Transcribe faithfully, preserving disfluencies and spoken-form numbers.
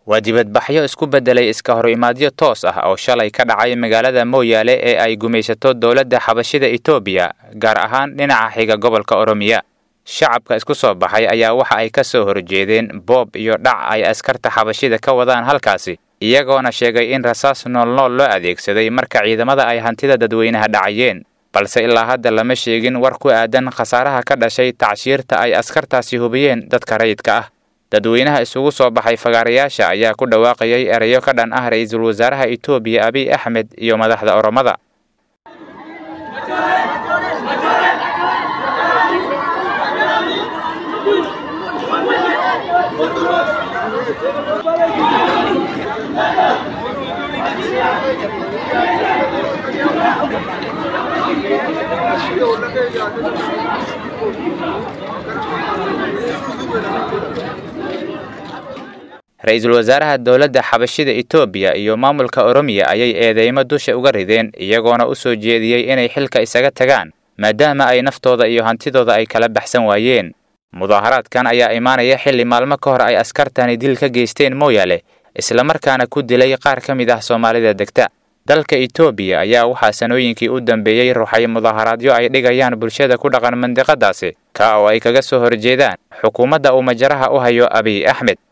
waa dibadbaxyo isku bedelay iska hor imaadyo toos ah oo shalay ka dhacay magaalada Mooyaale ee ay gumaysato dawladda Xabashida Itoobiya gaar ahaan dhinaca xiga gobolka Oromiya. Shacabka isku soo baxay ayaa waxa ay ka soo horjeedeen boob iyo dhac ay askarta Xabashida ka wadaan halkaasi, iyagoona sheegay in rasaas nool-nool loo adeegsaday marka ciidamada ay hantida dadweynaha dhacayeen, balse ilaa hadda lama sheegin war ku aadan khasaaraha ka dhashay tacshiirta ay askartaasi hubiyeen dadka rayidka ah. dadweynaha isugu soo baxay fagaarayaasha ayaa ku dhawaaqayay erayo ka dhan ah ra'iisul wasaaraha Itoobiya Abiy Ahmed iyo madaxda Oromada. ra'iisul wasaaraha dawladda Xabashida Itoobiya iyo maamulka Oromiya ayay eedeymo dusha uga rideen iyagoona u soo jeediyay inay xilka isaga tagaan maadaama ay naftooda iyo hantidooda ay kala baxsan waayeen. mudaharaadkan ayaa imaanaya xilli maalmo ka hor ay askartani dil ka geysteen Mooyaale isla markaana ku dilay qaar ka mid ah Soomaalida degta. dalka Itoobiya ayaa waxaa sanooyinkii u dambeeyay ruuxay mudaharaadyo ay dhigayaan bulshada ku dhaqan mandiqadaasi ka oo ay kaga soo horjeedaan xukuumadda uu majaraha u hayo Abiy Ahmed.